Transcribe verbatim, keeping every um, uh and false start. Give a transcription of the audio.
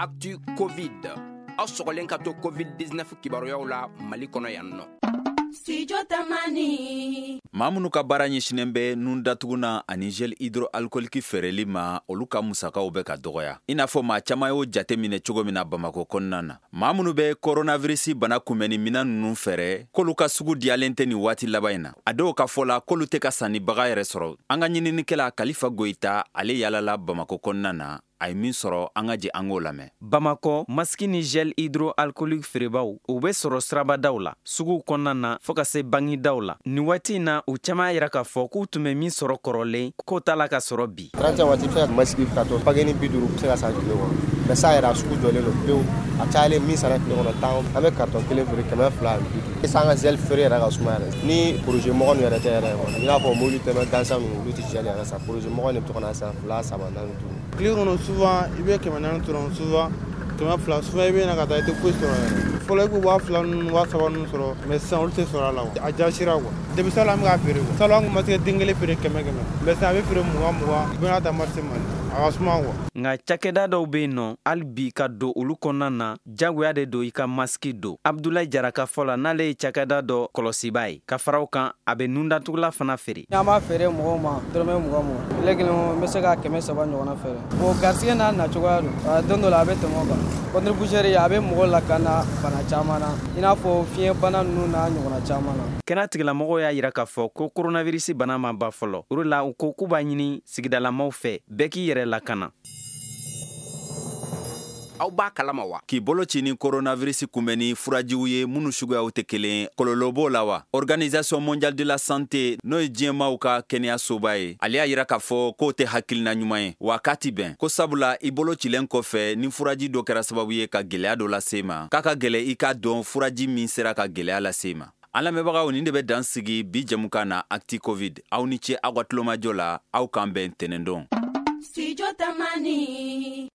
Actu Covid. Aw sogolen ka to covid dix-neuf kibaruyaw la Mali kono yan no. Studio Tamani. Mamunu ka baara ɲɛsinen bɛ nun datuguna ani gel hydroalcoolique feereli ma olu ka musakaw bɛ ka dɔgɔya. I n'a fɔ maa caman y'o jate minɛ cogo min na Bamako kɔnɔna na. Maa minnu bɛ coronavirus bana kunbɛnni mina ninnu fɛrɛ k'olu ka sugu diyalen tɛ nin waati laban in na. A dɔw ka fɔ la k'olu tɛ ka sannibaga yɛrɛ sɔrɔ. An ka ɲininikɛla Kalifa Goyita ale yalala Bamako kɔnɔna na. A ye min sɔrɔ an ka jɛ an k'o lamɛn. Bamako maski ni gel hydroalcoolique feerebaw u bɛ sɔrɔ sirabadaw la suguw kɔnɔna na fɔ ka se bangidaw la. Nin waati in na u caman yira k'a fɔ k'u tun bɛ min sɔrɔ kɔrɔlen k'o t'a la ka sɔrɔ bi. trente waati bɛ se ka maski ka to pagini bi duuru bɛ se ka san tile kɔnɔ mɛ sa yɛrɛ a sugu jɔlen don pewu a cayalen min sara tile kɔnɔ tan an bɛ kartɔn kelen feere kɛmɛ fila ani bi duuru. Sisan an ka gel feere yɛrɛ ka suma yɛrɛ ni projet mɔgɔ ninnu yɛrɛ tɛ yɛrɛ kɔnɔ i n'a fɔ mobili tɛmɛ gansan ninnu olu tɛ gel yɛrɛ sa projet mɔgɔ de bɛ to ka na san fila saba naani duuru. Tile kɔnɔ souvent i bɛ kɛmɛ naani sɔrɔ souvent kɛmɛ fila souvent i bɛ na ka taa i tɛ foyi sɔrɔ yɛrɛ fɔlɔ i bɛ waa fila ninnu waa saba ninnu sɔrɔ mɛ sisan olu tɛ sɔrɔ a la a jasira quoi depuis salon an bɛ k'a feere quoi salon an kun ma se ka den kelen feere kɛmɛ kɛmɛ mɛ sisan a bɛ feere mugan mugan i bɛ n'a ta marché Mali a ka suma quoi. Nka cakɛda dɔw bɛ yen nɔ hali bi ka don olu kɔnɔna na jagoya de don i ka maski don. Abdulayi Jara ka fɔ la n'ale ye cakɛda dɔ kɔlɔsiba ye ka fara o kan a bɛ nun datugula fana feere. N'an b'a feere mɔgɔw ma dɔrɔmɛ mugan mugan tile kelen n bɛ se ka kɛmɛ saba ɲɔgɔnna feere bon garisɛgɛ n'a nacogoya don don dɔ la a bɛ tɛmɛ o kan contributeur a bɛ mɔgɔw lakana bana caman na i n'a fɔ fiɲɛ bana ninnu n'a ɲɔgɔnna caman na. Kɛnɛ tigilamɔgɔw y'a yira k'a fɔ ko coronavirus bana ma ban fɔlɔ o de la u ko k'u b'a ɲini sigidalamaw fɛ bɛɛ k'i yɛrɛ lakana. Aw b'a kalama wa? K'i bolo ci ni coronavirus kunbɛnni furajiw ye minnu suguyaw tɛ kelen kɔlɔlɔ b'o la wa? Organisation mondiale de la santé n'o ye diɲɛmaaw ka kɛnɛyasoba ye ale y'a yira k'a fɔ k'o tɛ hakilina ɲuman ye wa k'a ti bɛn ko sabula i bolo cilen kɔfɛ ni furaji dɔ kɛra sababu ye ka gɛlɛya dɔ lase ma k'a ka gɛlɛ i k'a dɔn furaji min sera ka gɛlɛya lase ma. An lamɛnbagaw nin de bɛ dan sigi bi jɛmukan na Actu Covid aw ni ce aw ka tulomajɔ la aw k'an bɛn ntɛnɛn don. Studio Tamani.